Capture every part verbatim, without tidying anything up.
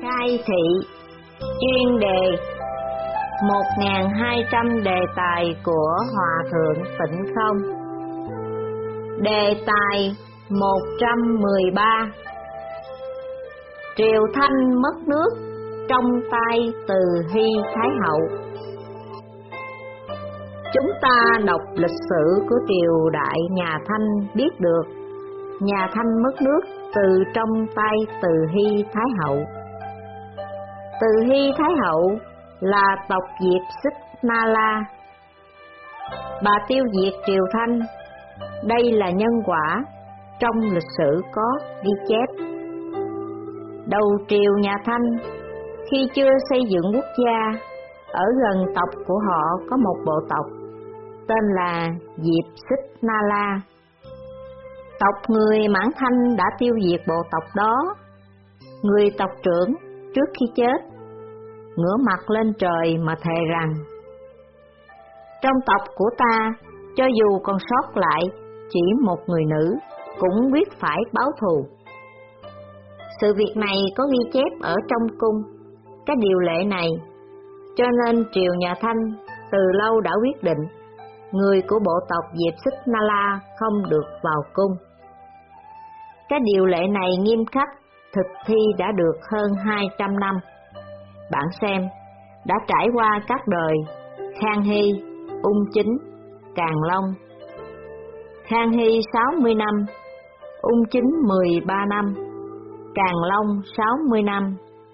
Khai thị chuyên đề một nghìn hai trăm đề tài của Hòa Thượng Tịnh Không. Đề tài một trăm mười ba. Triều Thanh mất nước trong tay Từ Hy Thái Hậu. Chúng ta đọc lịch sử của triều đại nhà Thanh biết được nhà Thanh mất nước từ trong tay Từ Hy Thái Hậu. Từ Hy Thái Hậu là tộc Diệp Xích Na La. Bà tiêu diệt triều Thanh. Đây là nhân quả trong lịch sử có ghi chép. Đầu triều nhà Thanh, khi chưa xây dựng quốc gia, ở gần tộc của họ có một bộ tộc tên là Diệp Xích Na La. Tộc người Mãn Thanh đã tiêu diệt bộ tộc đó. Người tộc trưởng trước khi chết ngửa mặt lên trời mà thề rằng: trong tộc của ta, cho dù còn sót lại chỉ một người nữ, cũng quyết phải báo thù. Sự việc này có ghi chép ở trong cung, cái điều lệ này, cho nên triều nhà Thanh từ lâu đã quyết định người của bộ tộc Diệp Xích Na La không được vào cung. Cái điều lệ này nghiêm khắc, thực thi đã được hơn hai trăm năm. Bạn xem, đã trải qua các đời Khang Hy, Ung Chính, Càn Long. Khang Hy sáu mươi năm, Ung Chính mười ba năm, Càn Long sáu mươi năm.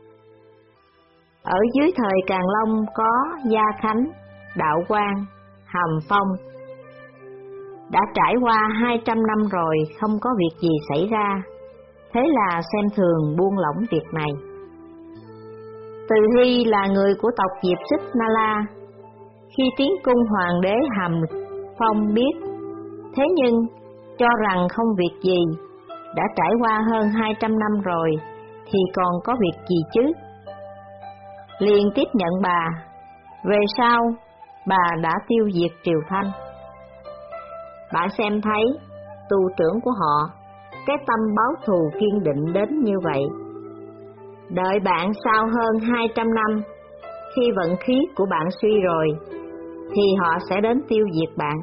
Ở dưới thời Càn Long có Gia Khánh, Đạo Quang, Hàm Phong. Đã trải qua hai trăm năm rồi không có việc gì xảy ra, thế là xem thường buông lỏng việc này. Từ Hy là người của tộc Diệp Xích Na La. Khi tiến cung hoàng đế Hàm Phong biết, thế nhưng cho rằng không việc gì, đã trải qua hơn hai trăm năm rồi thì còn có việc gì chứ, liền tiếp nhận bà. Về sau bà đã tiêu diệt triều Thanh. Bạn xem thấy tù trưởng của họ, cái tâm báo thù kiên định đến như vậy. Đợi bạn sau hơn hai trăm năm, khi vận khí của bạn suy rồi, thì họ sẽ đến tiêu diệt bạn.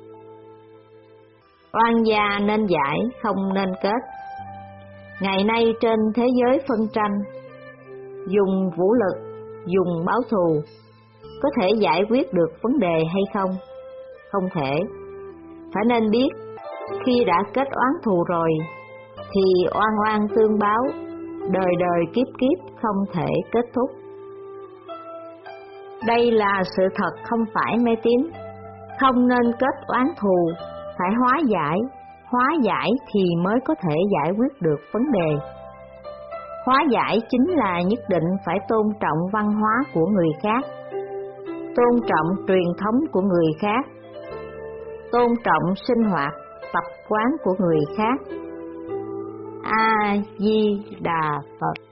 Oan gia nên giải, không nên kết. Ngày nay trên thế giới phân tranh, dùng vũ lực, dùng báo thù, có thể giải quyết được vấn đề hay không? Không thể. Phải nên biết, khi đã kết oán thù rồi, thì oan oan tương báo, đời đời kiếp kiếp không thể kết thúc. Đây là sự thật, không phải mê tín. Không nên kết oán thù, phải hóa giải. Hóa giải thì mới có thể giải quyết được vấn đề. Hóa giải chính là nhất định phải tôn trọng văn hóa của người khác, tôn trọng truyền thống của người khác, tôn trọng sinh hoạt, tập quán của người khác. A Di Đà Phật.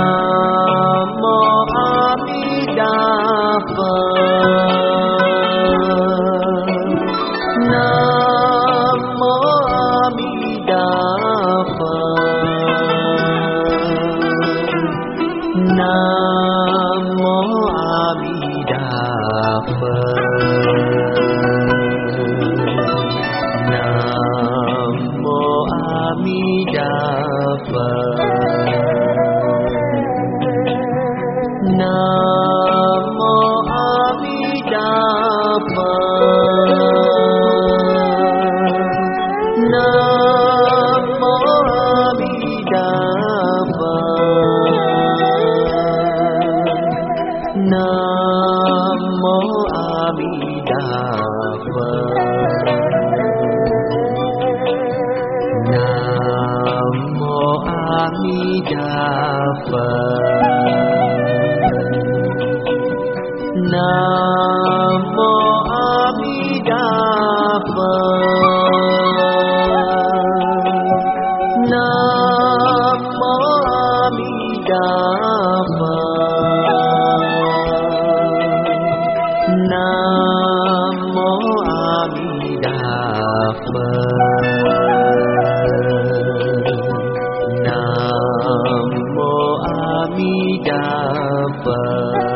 Phật.